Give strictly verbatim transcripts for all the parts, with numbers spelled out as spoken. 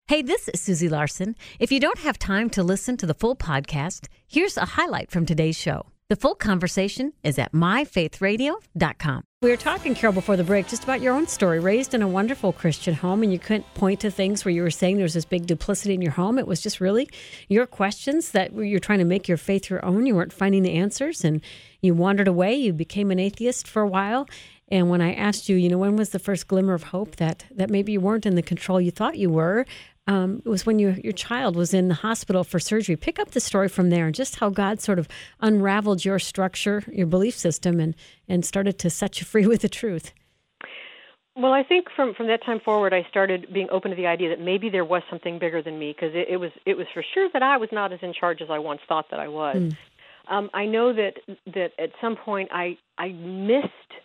Hey, this is Susie Larson. If you don't have time to listen to the full podcast, here's a highlight from today's show. The full conversation is at my faith radio dot com. We were talking, Carol, before the break, just about your own story. Raised in a wonderful Christian home, and you couldn't point to things where you were saying there was this big duplicity in your home. It was just really your questions that you're trying to make your faith your own. You weren't finding the answers, and you wandered away. You became an atheist for a while. And when I asked you, you know, when was the first glimmer of hope that, that maybe you weren't in the control you thought you were, um, it was when you, your child was in the hospital for surgery. Pick up the story from there and just how God sort of unraveled your structure, your belief system, and, and started to set you free with the truth. Well, I think from, from that time forward, I started being open to the idea that maybe there was something bigger than me, because it, it was it was for sure that I was not as in charge as I once thought that I was. Mm. Um, I know that that at some point I I missed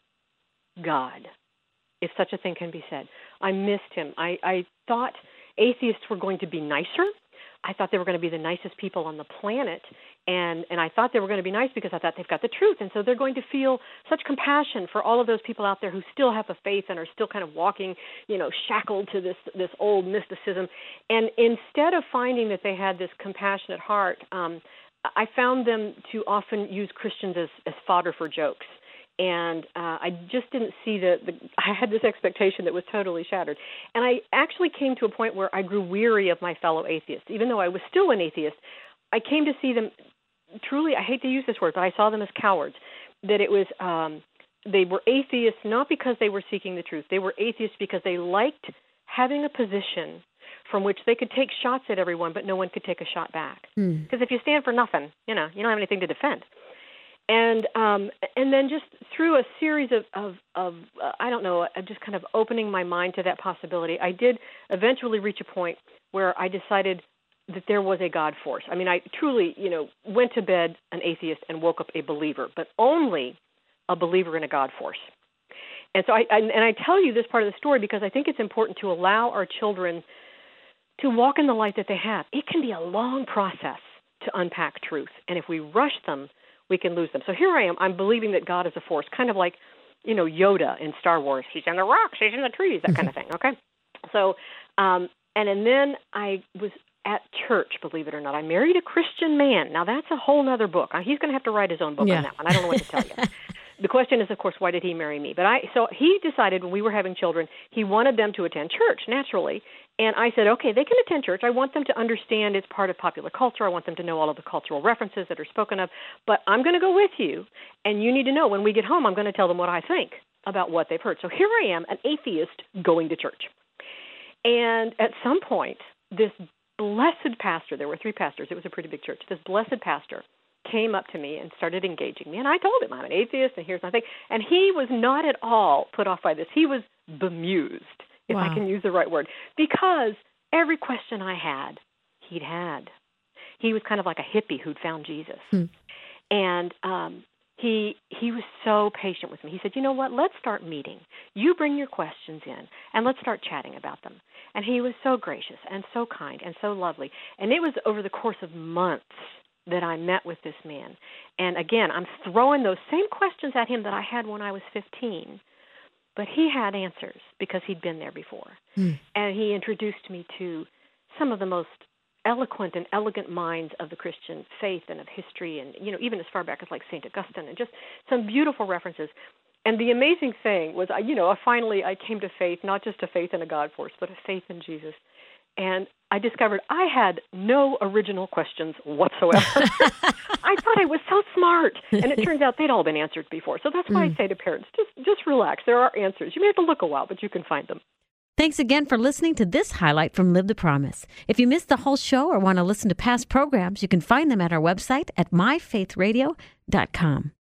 God, if such a thing can be said. I missed him. I, I thought atheists were going to be nicer. I thought they were going to be the nicest people on the planet, and, and I thought they were going to be nice because I thought they've got the truth, and so they're going to feel such compassion for all of those people out there who still have a faith and are still kind of walking, you know, shackled to this this old mysticism. And instead of finding that they had this compassionate heart, um, I found them to often use Christians as, as fodder for jokes. And uh, I just didn't see the, the, I had this expectation that was totally shattered. And I actually came to a point where I grew weary of my fellow atheists. Even though I was still an atheist, I came to see them truly, I hate to use this word, but I saw them as cowards. That it was, um, they were atheists not because they were seeking the truth. They were atheists because they liked having a position from which they could take shots at everyone, but no one could take a shot back. Because mm. if you stand for nothing, you know, you don't have anything to defend. And um, and then just through a series of, of, of uh, I don't know, of just kind of opening my mind to that possibility, I did eventually reach a point where I decided that there was a God force. I mean, I truly, you know, went to bed an atheist and woke up a believer, but only a believer in a God force. And so I, I and I tell you this part of the story because I think it's important to allow our children to walk in the light that they have. It can be a long process to unpack truth, and if we rush them, we can lose them. So here I am. I'm believing that God is a force, kind of like, you know, Yoda in Star Wars. He's in the rocks, he's in the trees, that kind of thing, okay? So, um, and, and then I was at church, believe it or not. I married a Christian man. Now, that's a whole other book. He's going to have to write his own book yeah. on that one. I don't know what to tell you. The question is, of course, why did he marry me? But I, so he decided when we were having children, he wanted them to attend church, naturally. And I said, okay, they can attend church. I want them to understand it's part of popular culture. I want them to know all of the cultural references that are spoken of. But I'm going to go with you, and you need to know when we get home, I'm going to tell them what I think about what they've heard. So here I am, an atheist going to church. And at some point, this blessed pastor, there were three pastors, it was a pretty big church, this blessed pastor came up to me and started engaging me. And I told him, I'm an atheist, and here's my thing. And he was not at all put off by this. He was bemused, if wow. I can use the right word, because every question I had, he'd had. He was kind of like a hippie who'd found Jesus. Hmm. And um, he he was so patient with me. He said, you know what, let's start meeting. You bring your questions in, and let's start chatting about them. And he was so gracious and so kind and so lovely. And it was over the course of months that I met with this man. And again, I'm throwing those same questions at him that I had when I was fifteen, but he had answers because he'd been there before. Mm. And he introduced me to some of the most eloquent and elegant minds of the Christian faith and of history, and, you know, even as far back as like Saint Augustine, and just some beautiful references. And the amazing thing was, you know, finally I came to faith, not just a faith in a God force, but a faith in Jesus. And I discovered I had no original questions whatsoever. I thought I was so smart. And it turns out they'd all been answered before. So that's why mm. I say to parents, just just relax. There are answers. You may have to look a while, but you can find them. Thanks again for listening to this highlight from Live the Promise. If you missed the whole show or want to listen to past programs, you can find them at our website at my faith radio dot com.